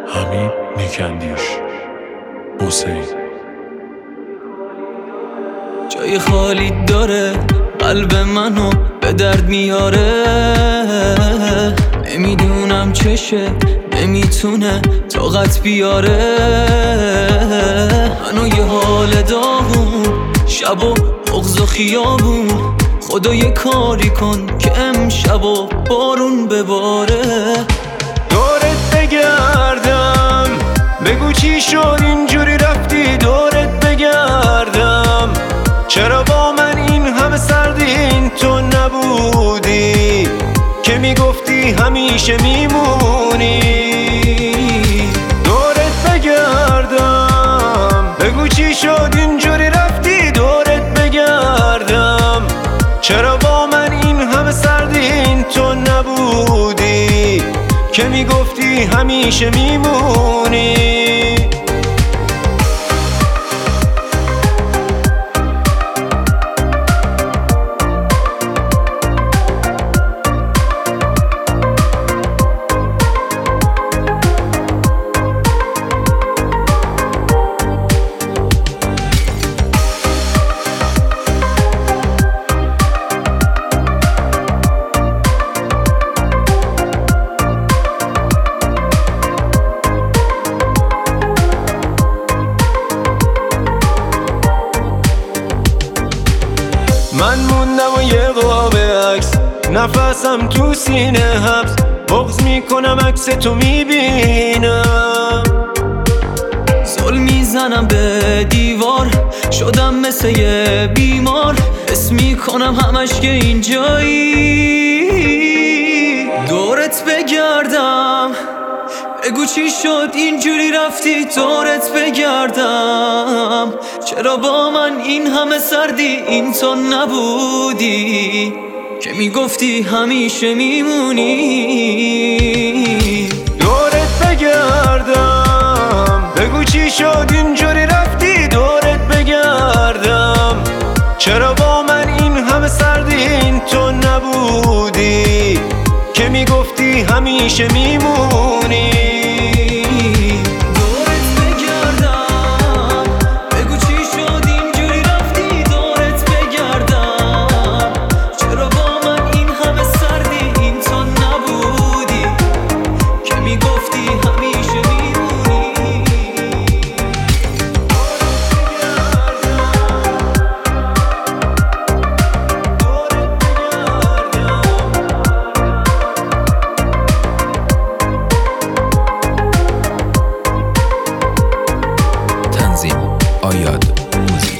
حمید نیکندیش. حسین جای خالی داره قلب منو به درد میاره، نمیدونم چشه نمیتونه طاقت بیاره. منو یه حال داغون، شب و بغض و خیابون، خدا یه کاری کن که امشب و بارون بباره. دورت بگردم بگو چی شد اینجوری رفتی، دورت بگردم چرا با من این همه سردی، این تو نبودی که میگفتی همیشه میمونی. دورت بگردم بگو چی شد اینجوری رفتی، دورت بگردم چرا با من این همه سردی، این تو نبودی که میگفتی همیشه میمونی. من موندم و یه قاب عکس، نفسم تو سینه حبس، بغض میکنم عکس تو میبینم. زل میزنم به دیوار، شدم مثل یه بیمار، حس میکنم همش که اینجایی. دورت بگردم بگو چی شد اینجوری رفتی، دورت بگردم چرا با من این همه سردی، این تو نبودی که میگفتی همیشه میمونی. دورت بگردم بگو چی شد اینجوری رفتی، دورت بگردم چرا با من این همه سردی، این تو نبودی که میگفتی همیشه میمونی. آیاد موزیک.